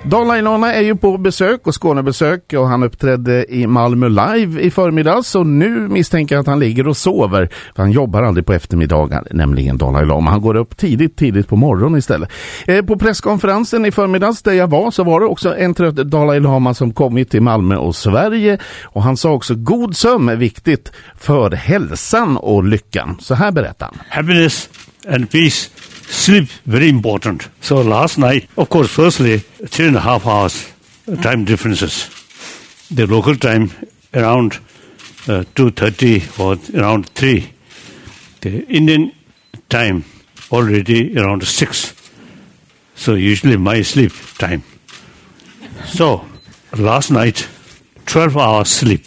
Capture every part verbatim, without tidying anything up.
Dalai Lama är ju på besök och Skånebesök och han uppträdde i Malmö live i förmiddags och nu misstänker jag att han ligger och sover för han jobbar aldrig på eftermiddagar, nämligen Dalai Lama. Han går upp tidigt, tidigt på morgonen istället. Eh, på presskonferensen i förmiddags där jag var så var det också en trött Dalai Lama som kommit till Malmö och Sverige och han sa också god sömn är viktigt för hälsan och lyckan. Så här berättar han. Happiness and peace. Sleep, very important. So last night, of course, firstly, three and a half hours time differences. The local time around uh, two thirty or around three. The Indian time already around six. So usually my sleep time. So last night, twelve hours sleep.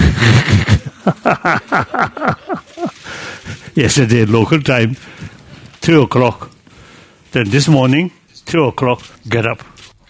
Yesterday, local time, three o'clock. Then this morning, three o'clock, get up.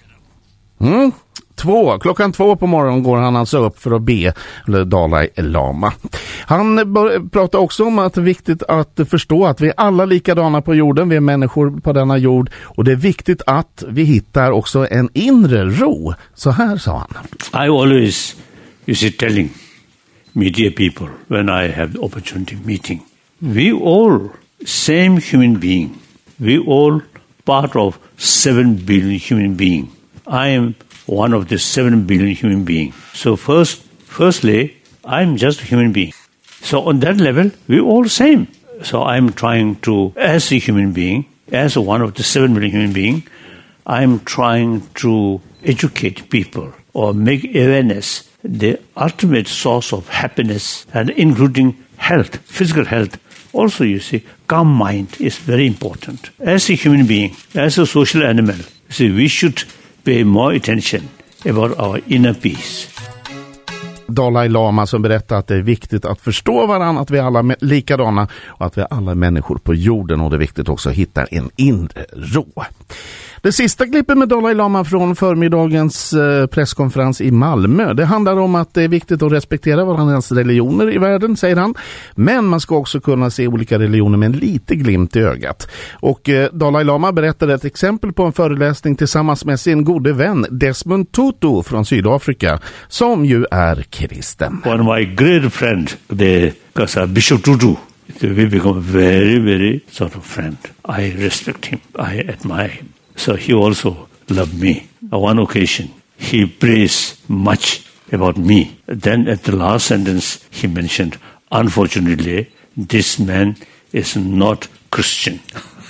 Mm. Två, klockan två på morgonen går han alltså upp för att be Dalai Lama. Han pratar också om att det är viktigt att förstå att vi är alla likadana på jorden, vi är människor på denna jord och det är viktigt att vi hittar också en inre ro. Så här sa han. I always, you see, telling media people when I have the opportunity meeting, we all same human being. We all part of seven billion human being. I am one of the seven billion human being. So first, firstly, I'm just a human being. So on that level, we all same. So I'm trying to, as a human being, as one of the seven billion human being, I'm trying to educate people or make awareness the ultimate source of happiness and including health, physical health. Also, you see, calm mind is very important. As a human being, as a social animal, see, we should pay more attention about our inner peace. Dalai Lama som berättar att det är viktigt att förstå varandra, att vi alla är likadana och att vi är alla människor på jorden och det är viktigt också att hitta en inre ro. Det sista klippet med Dalai Lama från förmiddagens presskonferens i Malmö, det handlar om att det är viktigt att respektera varandras religioner i världen, säger han. Men man ska också kunna se olika religioner med en lite glimt i ögat. Och Dalai Lama berättade ett exempel på en föreläsning tillsammans med sin gode vän Desmond Tutu från Sydafrika, som ju är kristen. One of my great friend, the Bishop Tutu, we become very, very sort of friend. I respect him. I admire him. So he also loved me. On one occasion, he praised much about me. Then at the last sentence, he mentioned, unfortunately, this man is not Christian.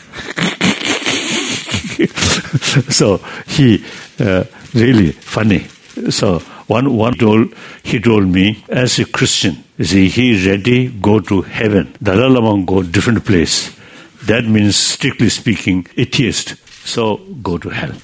So he uh, really funny. So one one told he told me, as a Christian, see, he ready go to heaven. Dalai Lama go different place. That means strictly speaking, atheist. So go to hell.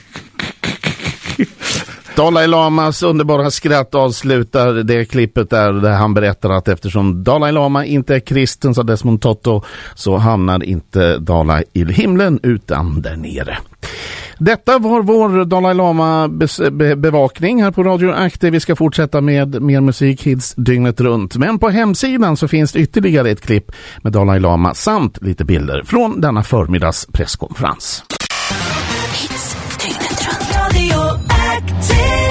Dalai Lamas underbara skratt avslutar det klippet där, där han berättar att eftersom Dalai Lama inte är kristen, så Desmond Tutu, så hamnar inte Dalai i himlen utan där nere. Detta var vår Dalai Lama bevakning här på Radio Aktiv. Vi ska fortsätta med mer musik hits dygnet runt. Men på hemsidan så finns det ytterligare ett klipp med Dalai Lama samt lite bilder från denna förmiddags presskonferens. Hits dygnet runt. Radio Aktiv.